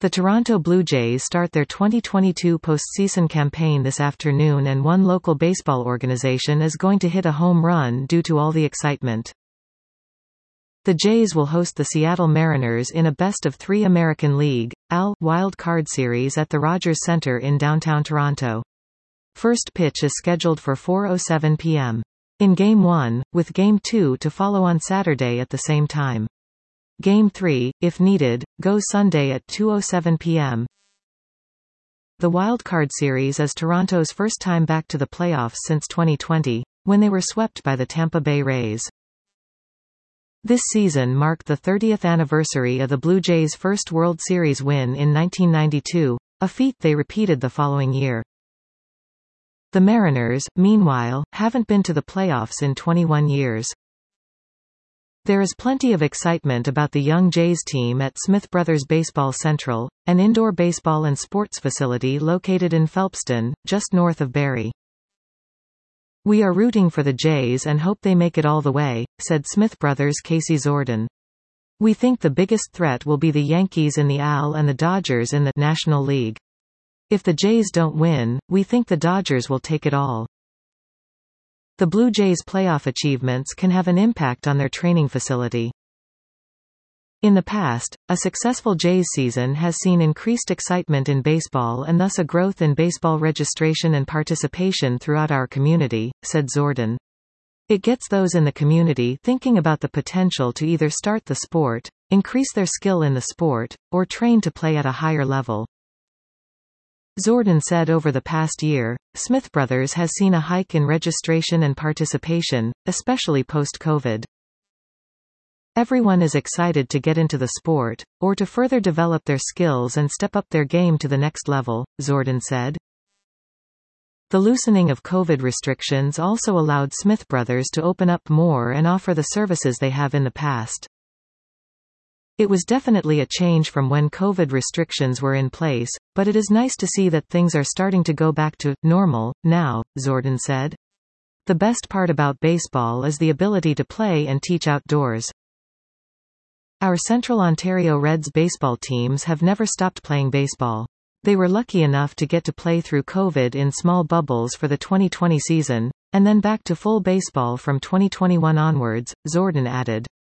The Toronto Blue Jays start their 2022 postseason campaign this afternoon, and one local baseball organization is going to hit a home run due to all the excitement. The Jays will host the Seattle Mariners in a best-of-3 American League (AL) Wild Card Series at the Rogers Centre in downtown Toronto. First pitch is scheduled for 4:07 p.m. in Game 1, with Game 2 to follow on Saturday at the same time. Game 3, if needed, goes Sunday at 2:07 p.m. The Wild Card Series is Toronto's first time back to the playoffs since 2020, when they were swept by the Tampa Bay Rays. This season marked the 30th anniversary of the Blue Jays' first World Series win in 1992, a feat they repeated the following year. The Mariners, meanwhile, haven't been to the playoffs in 21 years. There is plenty of excitement about the young Jays team at Smith Brothers Baseball Central, an indoor baseball and sports facility located in Phelpston, just north of Barrie. "We are rooting for the Jays and hope they make it all the way," said Smith Brothers' Casey Zordon. "We think the biggest threat will be the Yankees in the AL and the Dodgers in the National League. If the Jays don't win, we think the Dodgers will take it all." The Blue Jays' playoff achievements can have an impact on their training facility. In the past, a successful Jays season has seen increased excitement in baseball and thus a growth in baseball registration and participation throughout our community, said Zordon. "It gets those in the community thinking about the potential to either start the sport, increase their skill in the sport, or train to play at a higher level." Zordon said over the past year, Smith Brothers has seen a hike in registration and participation, especially post-COVID. "Everyone is excited to get into the sport, or to further develop their skills and step up their game to the next level," Zordon said. The loosening of COVID restrictions also allowed Smith Brothers to open up more and offer the services they have in the past. "It was definitely a change from when COVID restrictions were in place, but it is nice to see that things are starting to go back to normal now," Zordon said. "The best part about baseball is the ability to play and teach outdoors. Our Central Ontario Reds baseball teams have never stopped playing baseball. They were lucky enough to get to play through COVID in small bubbles for the 2020 season, and then back to full baseball from 2021 onwards," Zordon added.